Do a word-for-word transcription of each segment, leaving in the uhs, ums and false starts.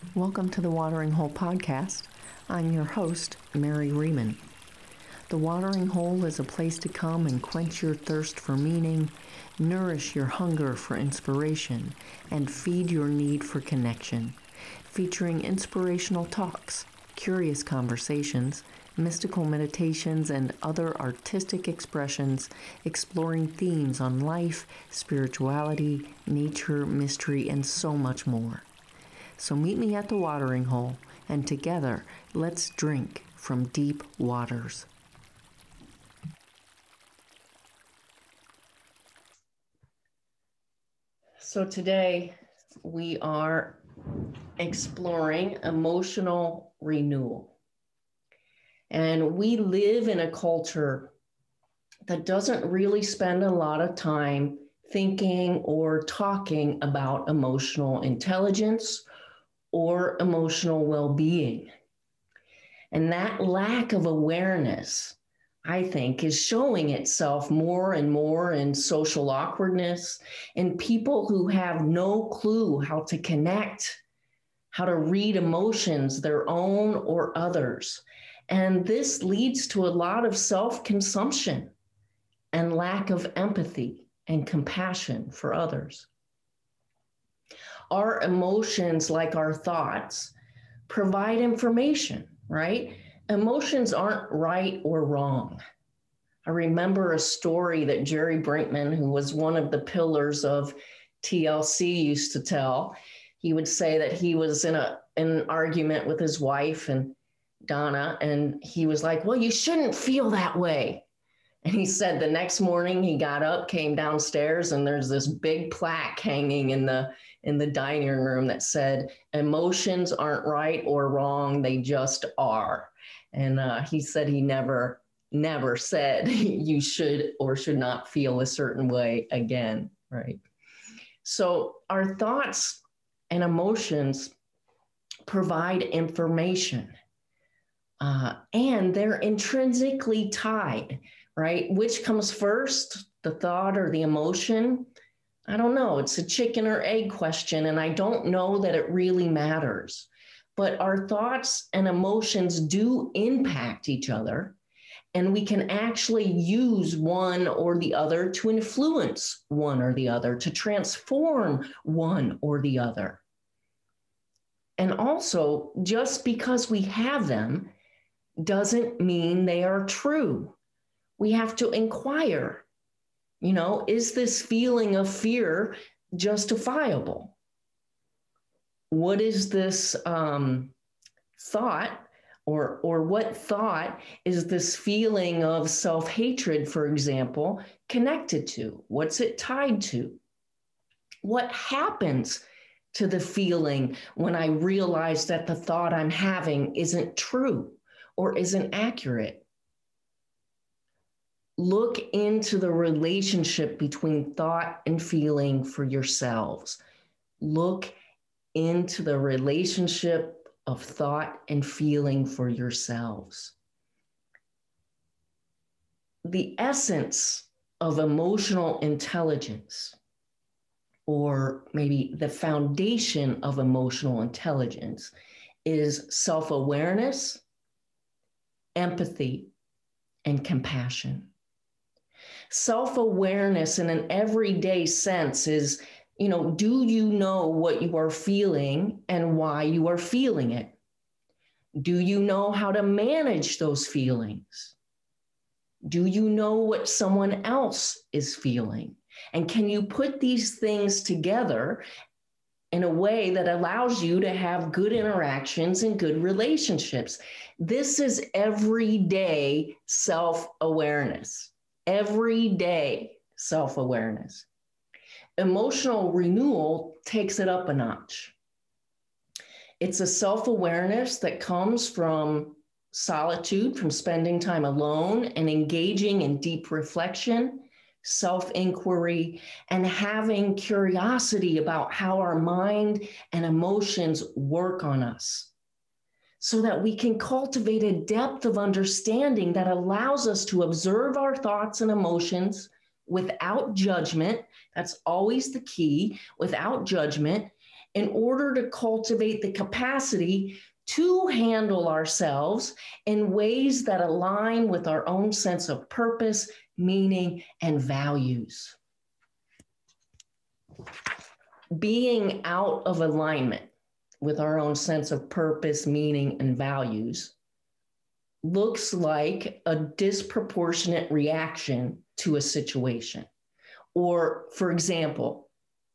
Welcome to the Watering Hole Podcast. I'm your host, Mary Riemann. The Watering Hole is a place to come and quench your thirst for meaning, nourish your hunger for inspiration, and feed your need for connection, featuring inspirational talks, curious conversations, mystical meditations, and other artistic expressions exploring themes on life, spirituality, nature, mystery, and so much more. So meet me at the watering hole, and together, let's drink from deep waters. So today, we are exploring emotional renewal. And we live in a culture that doesn't really spend a lot of time thinking or talking about emotional intelligence or emotional well-being. And that lack of awareness, I think, is showing itself more and more in social awkwardness, in people who have no clue how to connect, how to read emotions, their own or others. And this leads to a lot of self-consumption and lack of empathy and compassion for others. Our emotions, like our thoughts, provide information, right? Emotions aren't right or wrong. I remember a story that Jerry Brinkman, who was one of the pillars of T L C, used to tell. He would say that he was in, a, in an argument with his wife and Donna, and he was like, well, you shouldn't feel that way. And he said the next morning he got up, came downstairs, and there's this big plaque hanging in the in the dining room that said, emotions aren't right or wrong, they just are. And uh, he said he never, never said you should or should not feel a certain way again, right? So our thoughts and emotions provide information, uh, and they're intrinsically tied, right? Which comes first, the thought or the emotion? I don't know. It's a chicken or egg question, and I don't know that it really matters. But our thoughts and emotions do impact each other, and we can actually use one or the other to influence one or the other, to transform one or the other. And also, just because we have them doesn't mean they are true. We have to inquire. You know, is this feeling of fear justifiable? What is this um, thought, or, or what thought is this feeling of self-hatred, for example, connected to? What's it tied to? What happens to the feeling when I realize that the thought I'm having isn't true or isn't accurate? Look into the relationship between thought and feeling for yourselves. Look into the relationship of thought and feeling for yourselves. The essence of emotional intelligence, or maybe the foundation of emotional intelligence, is self-awareness, empathy, and compassion. Self-awareness in an everyday sense is, you know, do you know what you are feeling and why you are feeling it? Do you know how to manage those feelings? Do you know what someone else is feeling? And can you put these things together in a way that allows you to have good interactions and good relationships? This is everyday self-awareness. Everyday self-awareness. Emotional renewal takes it up a notch. It's a self-awareness that comes from solitude, from spending time alone and engaging in deep reflection, self-inquiry, and having curiosity about how our mind and emotions work on us, so that we can cultivate a depth of understanding that allows us to observe our thoughts and emotions without judgment. That's always the key, without judgment, in order to cultivate the capacity to handle ourselves in ways that align with our own sense of purpose, meaning, and values. Being out of alignment with our own sense of purpose, meaning, and values looks like a disproportionate reaction to a situation. Or, for example,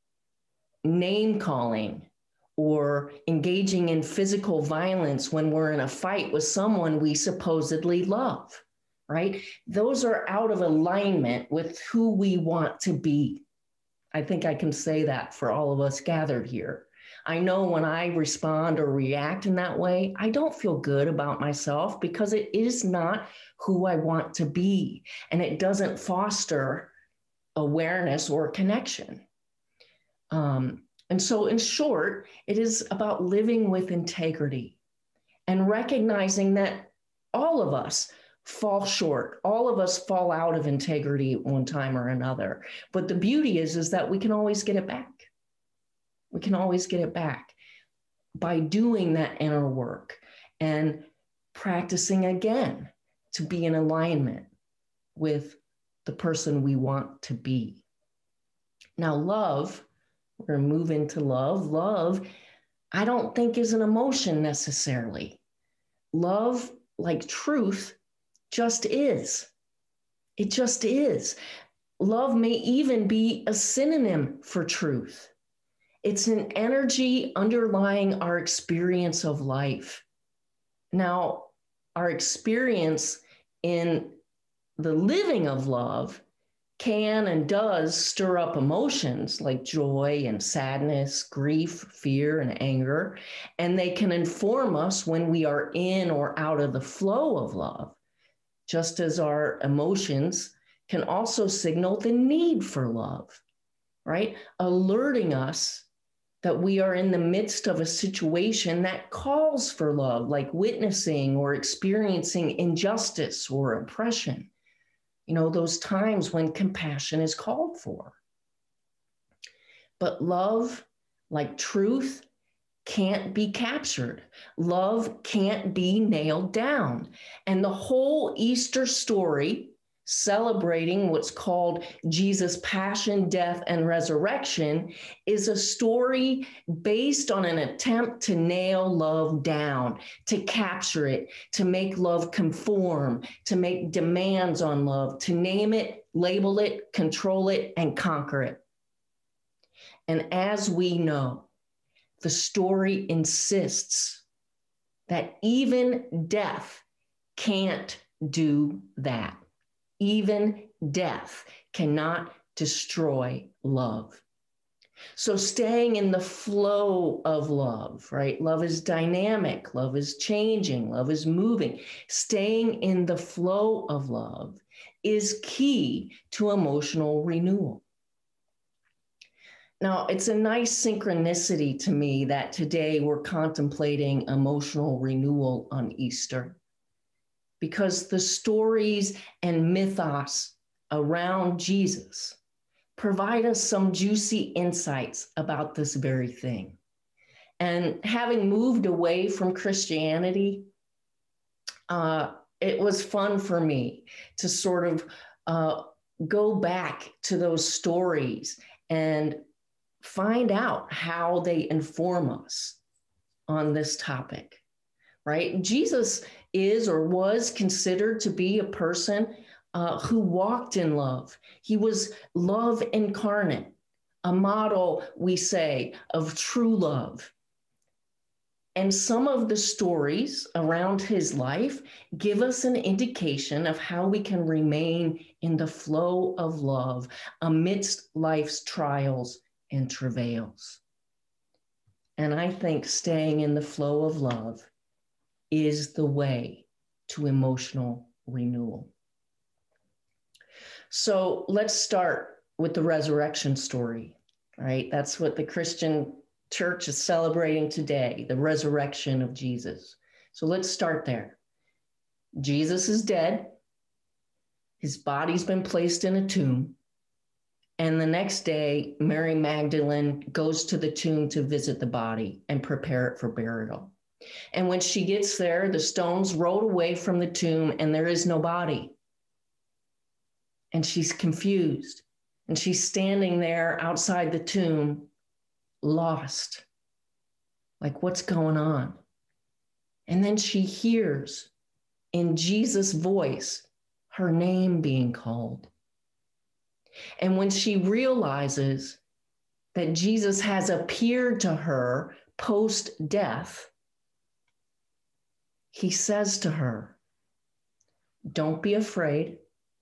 name calling or engaging in physical violence when we're in a fight with someone we supposedly love, right? Those are out of alignment with who we want to be. I think I can say that for all of us gathered here. I know when I respond or react in that way, I don't feel good about myself because it is not who I want to be, and it doesn't foster awareness or connection. Um, and so, in short, it is about living with integrity and recognizing that all of us fall short. All of us fall out of integrity at one time or another. But the beauty is, is that we can always get it back. We can always get it back by doing that inner work and practicing again to be in alignment with the person we want to be. Now, love, we're going to move into love. Love, I don't think is an emotion necessarily. Love, like truth, just is. It just is. Love may even be a synonym for truth. It's an energy underlying our experience of life. Now, our experience in the living of love can and does stir up emotions like joy and sadness, grief, fear, and anger, and they can inform us when we are in or out of the flow of love, just as our emotions can also signal the need for love, right? Alerting us that we are in the midst of a situation that calls for love, like witnessing or experiencing injustice or oppression. You know, those times when compassion is called for. But love, like truth, can't be captured. Love can't be nailed down. And the whole Easter story, celebrating what's called Jesus' passion, death, and resurrection, is a story based on an attempt to nail love down, to capture it, to make love conform, to make demands on love, to name it, label it, control it, and conquer it. And as we know, the story insists that even death can't do that. Even death cannot destroy love. So staying in the flow of love, right? Love is dynamic, love is changing, love is moving. Staying in the flow of love is key to emotional renewal. Now, it's a nice synchronicity to me that today we're contemplating emotional renewal on Easter, because the stories and mythos around Jesus provide us some juicy insights about this very thing. And having moved away from Christianity, uh, it was fun for me to sort of uh, go back to those stories and find out how they inform us on this topic, right? Jesus is or was considered to be a person uh, who walked in love. He was love incarnate, a model, we say, of true love. And some of the stories around his life give us an indication of how we can remain in the flow of love amidst life's trials and travails. And I think staying in the flow of love is the way to emotional renewal. So let's start with the resurrection story, right? That's what the Christian church is celebrating today, the resurrection of Jesus. So let's start there. Jesus is dead. His body's been placed in a tomb, And the next day, Mary Magdalene goes to the tomb to visit the body and prepare it for burial. And when she gets there, the stones rolled away from the tomb and there is no body. And she's confused. And she's standing there outside the tomb, lost. Like, what's going on? And then she hears in Jesus' voice her name being called. And when she realizes that Jesus has appeared to her post-death, he says to her, don't be afraid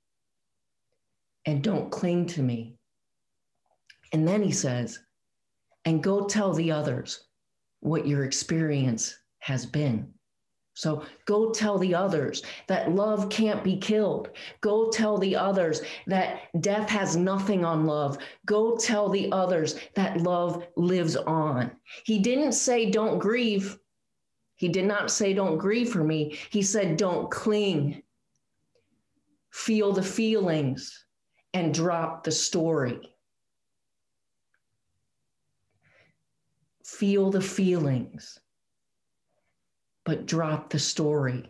and don't cling to me. And then he says, and go tell the others what your experience has been. So go tell the others that love can't be killed. Go tell the others that death has nothing on love. Go tell the others that love lives on. He didn't say don't grieve. He did not say don't grieve for me. He said don't cling. Feel the feelings and drop the story. Feel the feelings, but drop the story.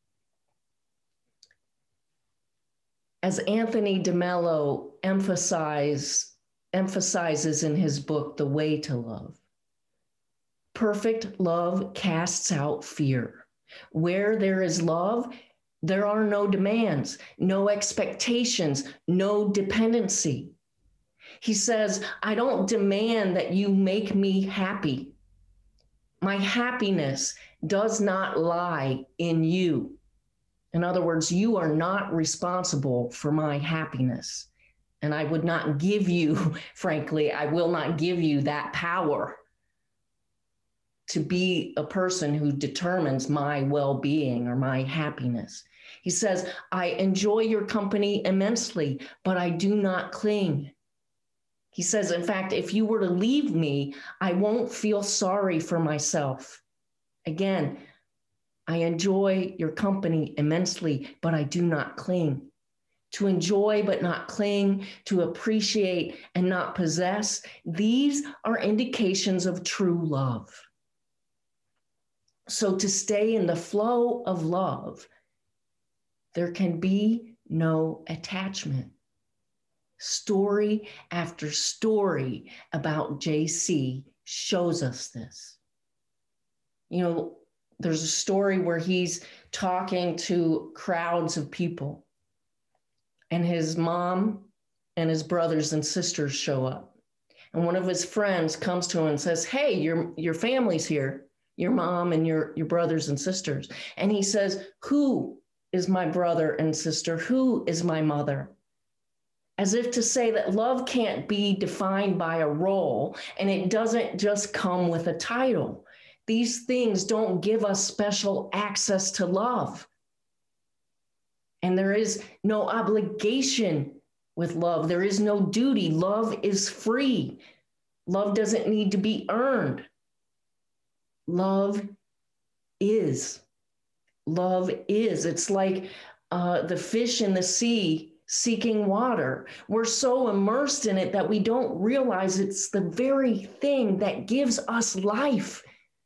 As Anthony DeMello emphasize, emphasizes in his book, The Way to Love, perfect love casts out fear. Where there is love, there are no demands, no expectations, no dependency. He says, I don't demand that you make me happy. My happiness does not lie in you. In other words, you are not responsible for my happiness. And I would not give you, frankly, I will not give you that power to be a person who determines my well-being or my happiness. He says, I enjoy your company immensely, but I do not cling. He says, in fact, if you were to leave me, I won't feel sorry for myself. Again, I enjoy your company immensely, but I do not cling. To enjoy but not cling, to appreciate and not possess, these are indications of true love. So to stay in the flow of love, there can be no attachment. Story after story about J C shows us this. You know, there's a story where he's talking to crowds of people, and his mom and his brothers and sisters show up. And one of his friends comes to him and says, hey, your, your family's here, your mom and your, your brothers and sisters. And he says, who is my brother and sister? Who is my mother? As if to say that love can't be defined by a role, and it doesn't just come with a title. These things don't give us special access to love. And there is no obligation with love. There is no duty. Love is free. Love doesn't need to be earned. Love is. Love is. It's like uh, the fish in the sea seeking water. We're so immersed in it that we don't realize it's the very thing that gives us life.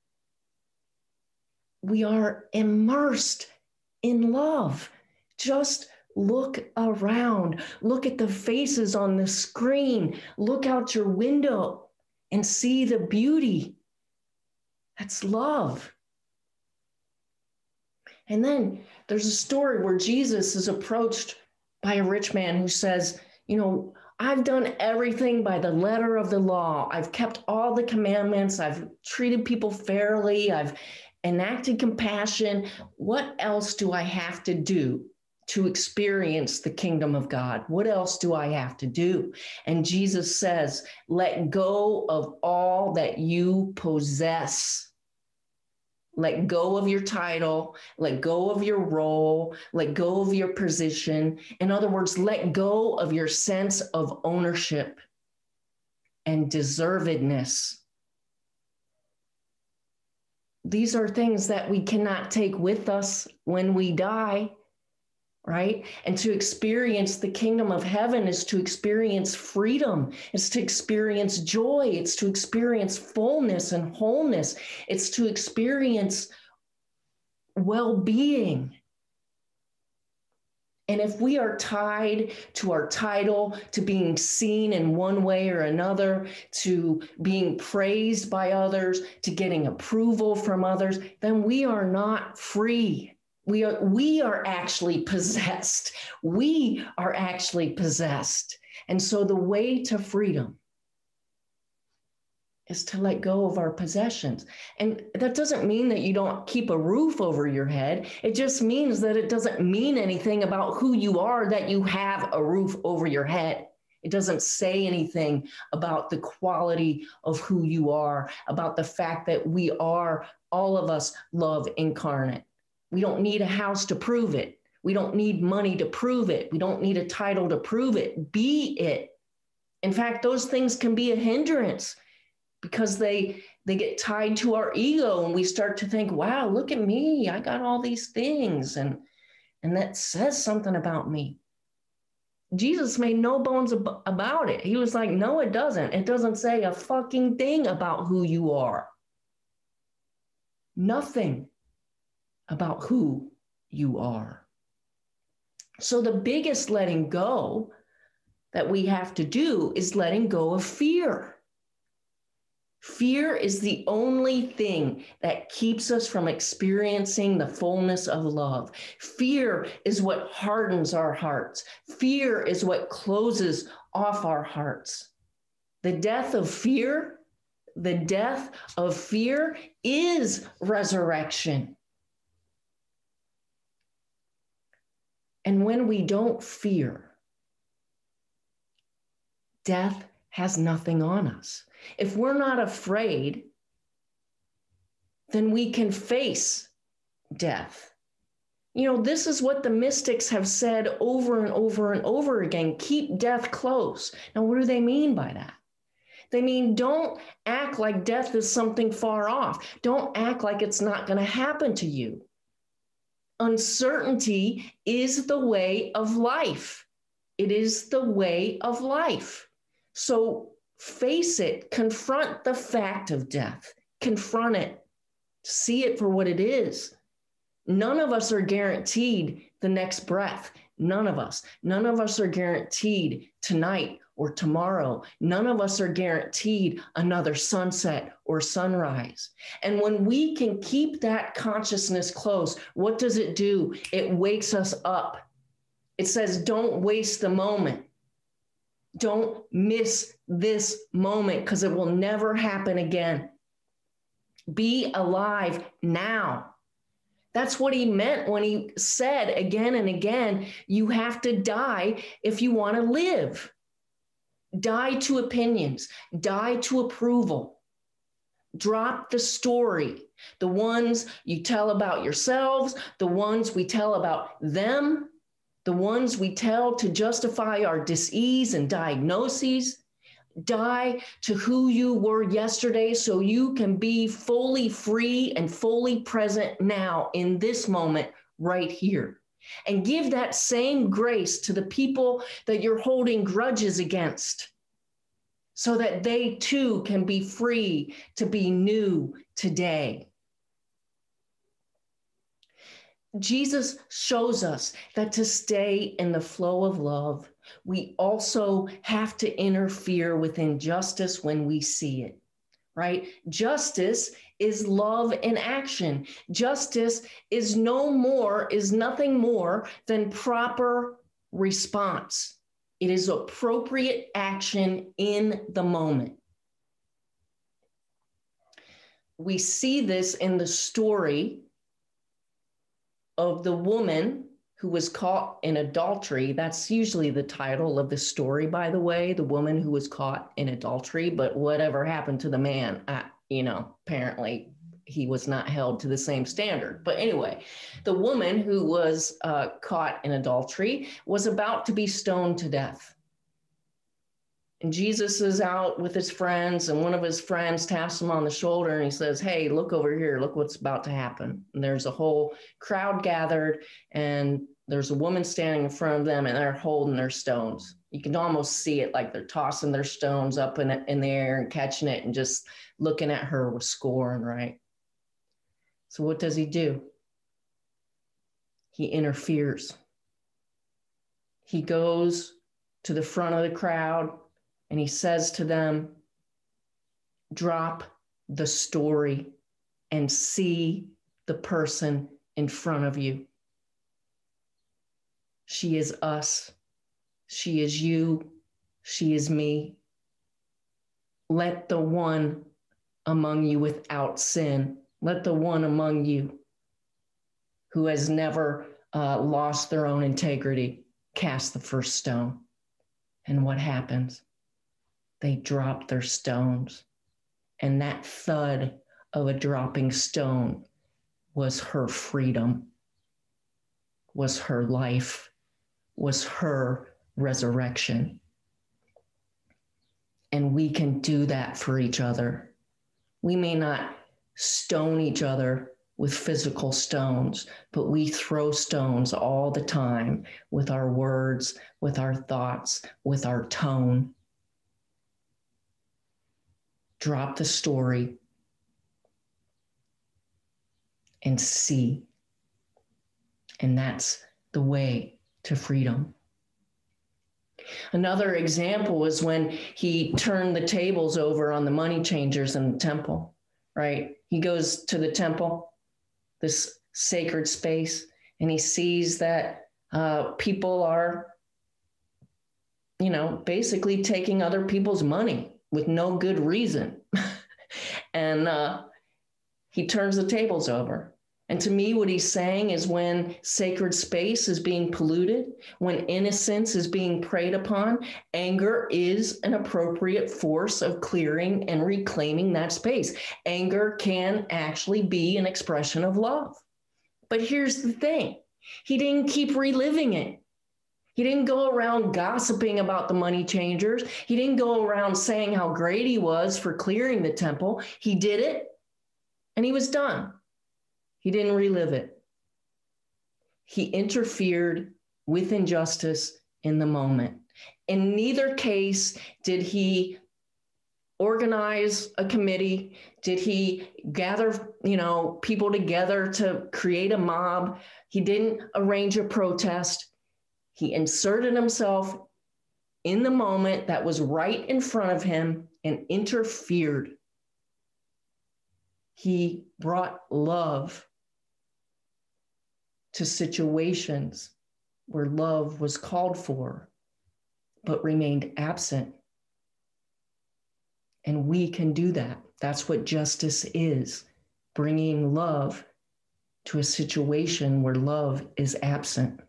We are immersed in love. Just look around. Look at the faces on the screen. Look out your window and see the beauty. That's love. And then there's a story where Jesus is approached by a rich man who says, you know, I've done everything by the letter of the law. I've kept all the commandments. I've treated people fairly. I've enacted compassion. What else do I have to do to experience the kingdom of God? What else do I have to do? And Jesus says, let go of all that you possess. Let go of your title, let go of your role, let go of your position. In other words, let go of your sense of ownership and deservedness. These are things that we cannot take with us when we die. right? And to experience the kingdom of heaven is to experience freedom. It's to experience joy. It's to experience fullness and wholeness. It's to experience well-being. And if we are tied to our title, to being seen in one way or another, to being praised by others, to getting approval from others, then we are not free. We are, we are actually possessed. We are actually possessed. And so the way to freedom is to let go of our possessions. And that doesn't mean that you don't keep a roof over your head. It just means that it doesn't mean anything about who you are that you have a roof over your head. It doesn't say anything about the quality of who you are, about the fact that we are, all of us, love incarnate. We don't need a house to prove it. We don't need money to prove it. We don't need a title to prove it. Be it. In fact, those things can be a hindrance, because they they get tied to our ego, and we start to think, wow, look at me, I got all these things, and and that says something about me. Jesus made no bones ab- about it. He was like, no, it doesn't. It doesn't say a fucking thing about who you are. Nothing about who you are. So the biggest letting go that we have to do is letting go of fear. Fear is the only thing that keeps us from experiencing the fullness of love. Fear is what hardens our hearts. Fear is what closes off our hearts. The death of fear, the death of fear is resurrection. And when we don't fear, death has nothing on us. If we're not afraid, then we can face death. You know, this is what the mystics have said over and over and over again: keep death close. Now, what do they mean by that? They mean don't act like death is something far off. Don't act like it's not going to happen to you. Uncertainty is the way of life. It is the way of life. So face it, confront the fact of death, confront it, see it for what it is. None of us are guaranteed the next breath. None of us. None of us are guaranteed tonight or tomorrow. None of us are guaranteed another sunset or sunrise. And when we can keep that consciousness close, what does it do? It wakes us up. It says, don't waste the moment. Don't miss this moment, because it will never happen again. Be alive now. That's what he meant when he said again and again, you have to die if you want to live. Die to opinions, die to approval. Drop the story, the ones you tell about yourselves, the ones we tell about them, the ones we tell to justify our disease and diagnoses. Die to who you were yesterday so you can be fully free and fully present now in this moment right here. And give that same grace to the people that you're holding grudges against, so that they too can be free to be new today. Jesus shows us that to stay in the flow of love, we also have to interfere with injustice when we see it, right? Justice is love in action. Justice is no more, is nothing more than proper response. It is appropriate action in the moment. We see this in the story of the woman who was caught in adultery. That's usually the title of the story, by the way, the woman who was caught in adultery. But whatever happened to the man, uh, you know, apparently he was not held to the same standard. But anyway, the woman who was uh, caught in adultery was about to be stoned to death. And Jesus is out with his friends, and one of his friends taps him on the shoulder and he says, hey, look over here. Look what's about to happen. And there's a whole crowd gathered, and there's a woman standing in front of them, and they're holding their stones. You can almost see it, like they're tossing their stones up in, in the air and catching it and just looking at her with scorn, right? So what does he do? He interferes. He goes to the front of the crowd and he says to them, drop the story and see the person in front of you. She is us. She is you. She is me. Let the one among you without sin, let the one among you who has never uh, lost their own integrity cast the first stone. And what happens? They drop their stones. And that thud of a dropping stone was her freedom, was her life, was her resurrection. And we can do that for each other. We may not stone each other with physical stones, but we throw stones all the time with our words, with our thoughts, with our tone. Drop the story and see. And that's the way to freedom. Another example was when he turned the tables over on the money changers in the temple, right? He goes to the temple, this sacred space, and he sees that uh, people are, you know, basically taking other people's money with no good reason. and uh, he turns the tables over. And to me, what he's saying is when sacred space is being polluted, when innocence is being preyed upon, anger is an appropriate force of clearing and reclaiming that space. Anger can actually be an expression of love. But here's the thing. He didn't keep reliving it. He didn't go around gossiping about the money changers. He didn't go around saying how great he was for clearing the temple. He did it and he was done. He didn't relive it. He interfered with injustice in the moment. In neither case did he organize a committee. Did he gather, you know, people together to create a mob? He didn't arrange a protest. He inserted himself in the moment that was right in front of him and interfered. He brought love to situations where love was called for, but remained absent. And we can do that. That's what justice is, bringing love to a situation where love is absent.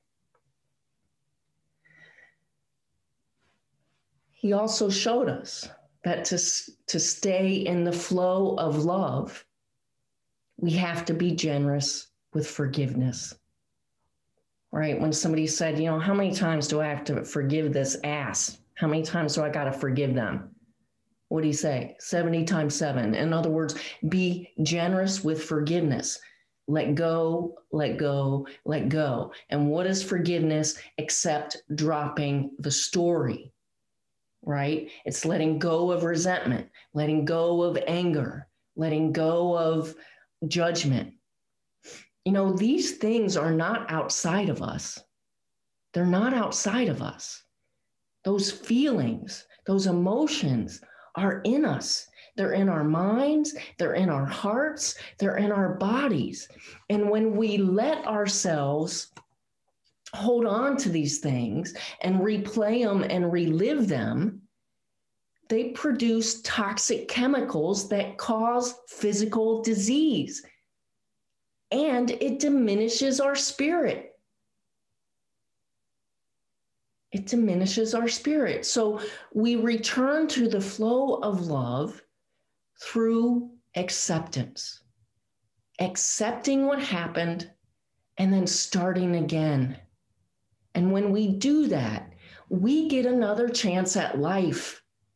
He also showed us that to, to stay in the flow of love, we have to be generous with forgiveness. Right? When somebody said, you know, how many times do I have to forgive this ass? How many times do I got to forgive them? What do you say? seventy times seven. In other words, be generous with forgiveness. Let go, let go, let go. And what is forgiveness except dropping the story, right? It's letting go of resentment, letting go of anger, letting go of judgment. You know, these things are not outside of us. They're not outside of us. Those feelings, those emotions are in us. They're in our minds, they're in our hearts, they're in our bodies. And when we let ourselves hold on to these things and replay them and relive them, they produce toxic chemicals that cause physical disease. And it diminishes our spirit. It diminishes our spirit. So we return to the flow of love through acceptance, accepting what happened and then starting again. And when we do that, we get another chance at life.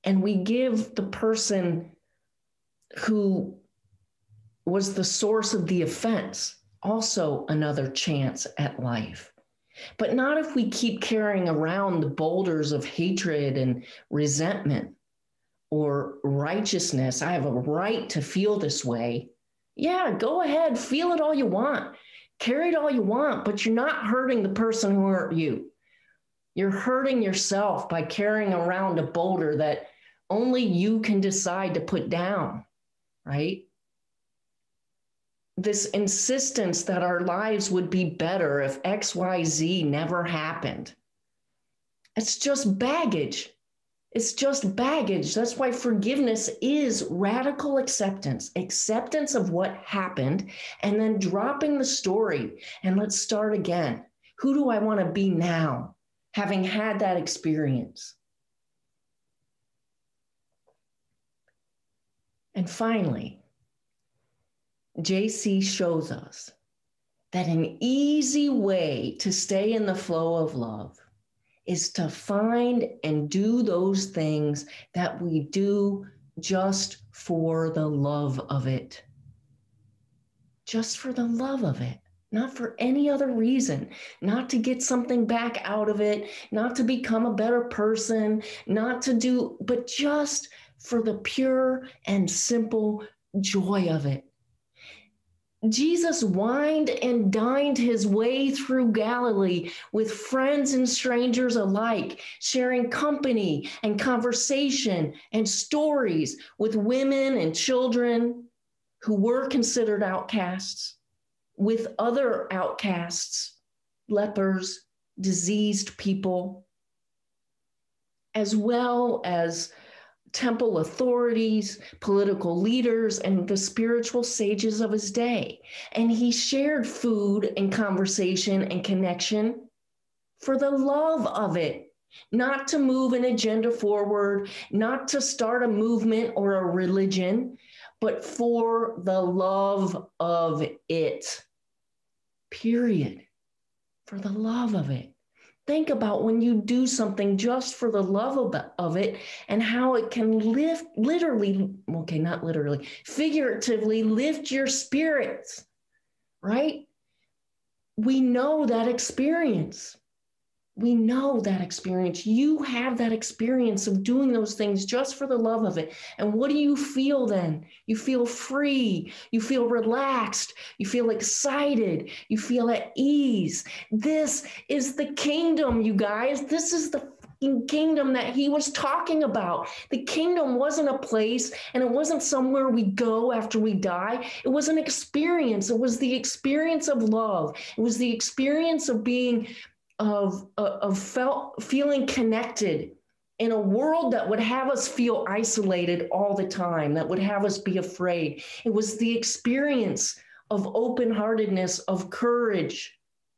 And we give the person who was the source of the offense also another chance at life. But not if we keep carrying around the boulders of hatred and resentment or righteousness. I have a right to feel this way. Yeah, go ahead, feel it all you want. Carry it all you want, but you're not hurting the person who hurt you. You're hurting yourself by carrying around a boulder that only you can decide to put down, right? This insistence that our lives would be better if X Y Z never happened. It's just baggage. It's just baggage. That's why forgiveness is radical acceptance, acceptance of what happened, and then dropping the story and let's start again. Who do I want to be now, having had that experience? And finally, J C shows us that an easy way to stay in the flow of love is to find and do those things that we do just for the love of it. Just for the love of it, not for any other reason, not to get something back out of it, not to become a better person, not to do, but just for the pure and simple joy of it. Jesus wined and dined his way through Galilee with friends and strangers alike, sharing company and conversation and stories with women and children who were considered outcasts, with other outcasts, lepers, diseased people, as well as temple authorities, political leaders, and the spiritual sages of his day. And he shared food and conversation and connection for the love of it, not to move an agenda forward, not to start a movement or a religion, but for the love of it, period, for the love of it. Think about when you do something just for the love of, the, of it and how it can lift, literally, okay, not literally, figuratively lift your spirits, right? We know that experience. We know that experience. You have that experience of doing those things just for the love of it. And what do you feel then? You feel free. You feel relaxed. You feel excited. You feel at ease. This is the kingdom, you guys. This is the fucking kingdom that he was talking about. The kingdom wasn't a place, and it wasn't somewhere we go after we die. It was an experience. It was the experience of love. It was the experience of being Of, of felt, feeling connected in a world that would have us feel isolated all the time, that would have us be afraid. It was the experience of open-heartedness, of courage,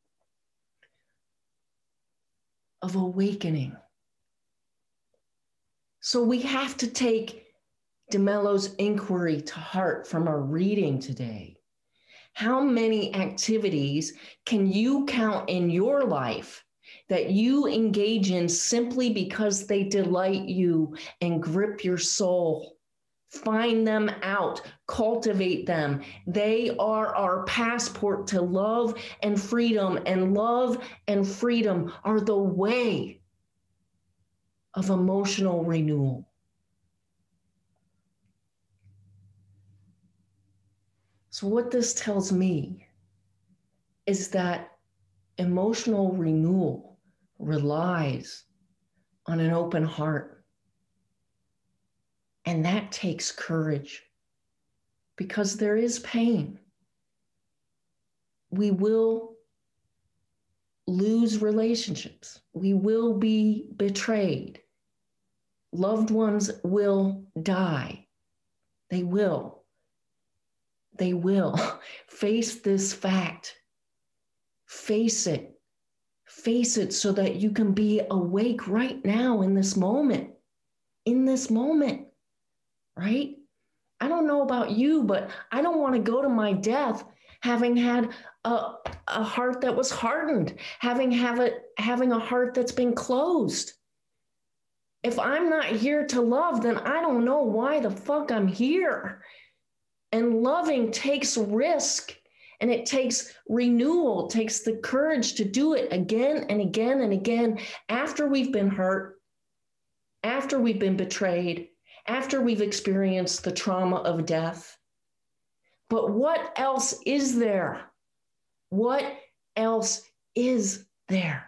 of awakening. So we have to take DeMello's inquiry to heart from our reading today. How many activities can you count in your life that you engage in simply because they delight you and grip your soul? Find them out, cultivate them. They are our passport to love and freedom, and love and freedom are the way of emotional renewal. So what this tells me is that emotional renewal relies on an open heart. And that takes courage because there is pain. We will lose relationships. We will be betrayed. Loved ones will die. They will. They will. Face this fact. Face it. Face it so that you can be awake right now in this moment. In this moment, right? I don't know about you, but I don't want to go to my death having had a, a heart that was hardened, having have a, having a heart that's been closed. If I'm not here to love, then I don't know why the fuck I'm here. And loving takes risk, and it takes renewal, takes the courage to do it again and again and again after we've been hurt, after we've been betrayed, after we've experienced the trauma of death. But what else is there? What else is there?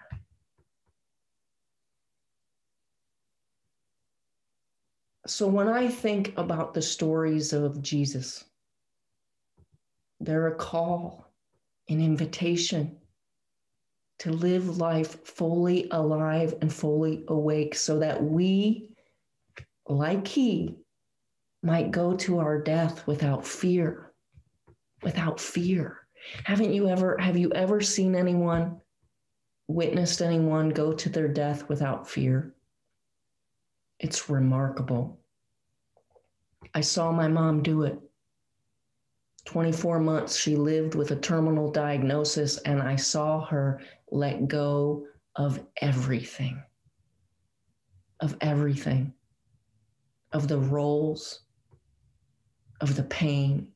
So when I think about the stories of Jesus, they're a call, an invitation to live life fully alive and fully awake so that we, like he, might go to our death without fear, without fear. Haven't you ever, have you ever seen anyone, witnessed anyone go to their death without fear? It's remarkable. I saw my mom do it. twenty-four months she lived with a terminal diagnosis, and I saw her let go of everything, of everything, of the roles, of the pain,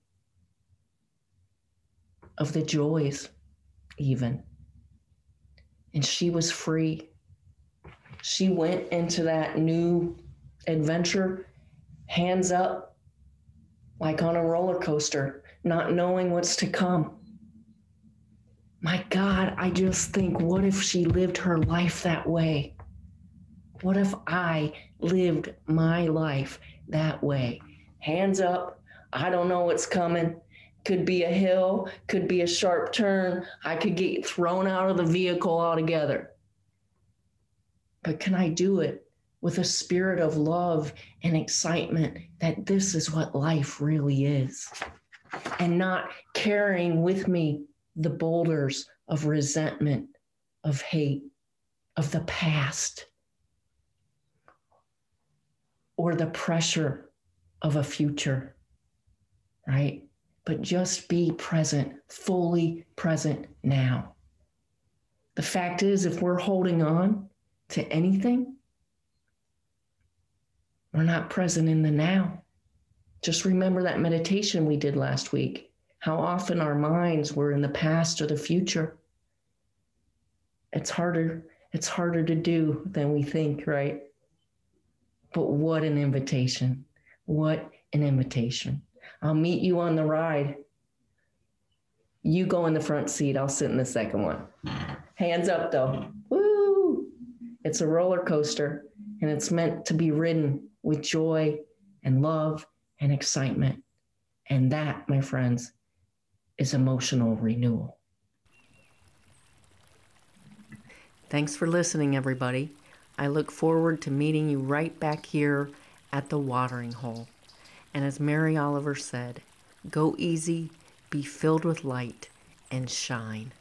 of the joys even. And she was free. She went into that new adventure, hands up, like on a roller coaster, not knowing what's to come. My God, I just think, what if she lived her life that way? What if I lived my life that way? Hands up, I don't know what's coming. Could be a hill, could be a sharp turn. I could get thrown out of the vehicle altogether. But can I do it with a spirit of love and excitement that this is what life really is, and not carrying with me the boulders of resentment, of hate, of the past, or the pressure of a future, right? But just be present, fully present now. The fact is, if we're holding on to anything, we're not present in the now. Just remember that meditation we did last week, how often our minds were in the past or the future. It's harder, it's harder to do than we think, right? But what an invitation. What an invitation. I'll meet you on the ride. You go in the front seat, I'll sit in the second one. Hands up though. Woo! It's a roller coaster, and it's meant to be ridden with joy and love and excitement. And that, my friends, is emotional renewal. Thanks for listening, everybody. I look forward to meeting you right back here at the watering hole. And as Mary Oliver said, go easy, be filled with light, and shine.